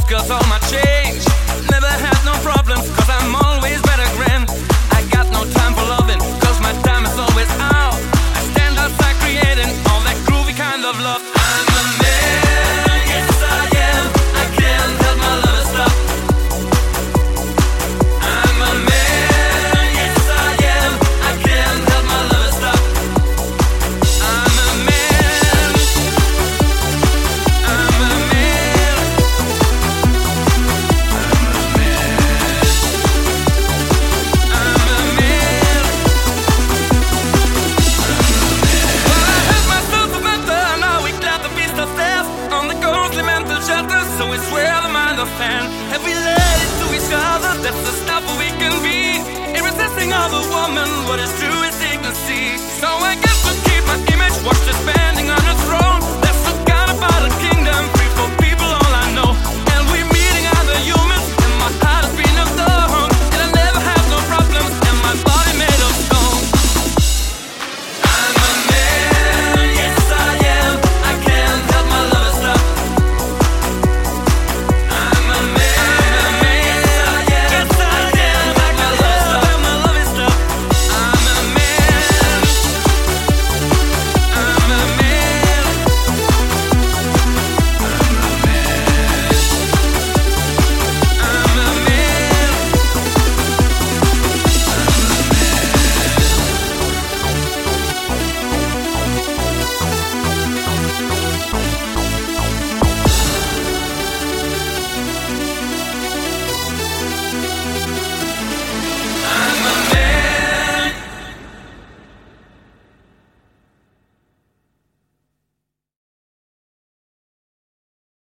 cause all my change. Never had no problems, cause I'm always better grand. I got no time for loving, cause my time is always out. I stand outside creating all that groovy kind of love. I'm a man, yes I am. I can't help my love stop. I'm a man, yes I am. I can't help my love stop. I'm a man. I'm a man. I'm a man. Well, I hurt myself a better. Now we climb the beast of death on the ghostly mental shelter. So we swear the mind of fan. Have we led it to each other? That's the stuff we can be. Irresisting of a woman, what is true is dignity. So I guess to keep my image, watch the spending on the throne.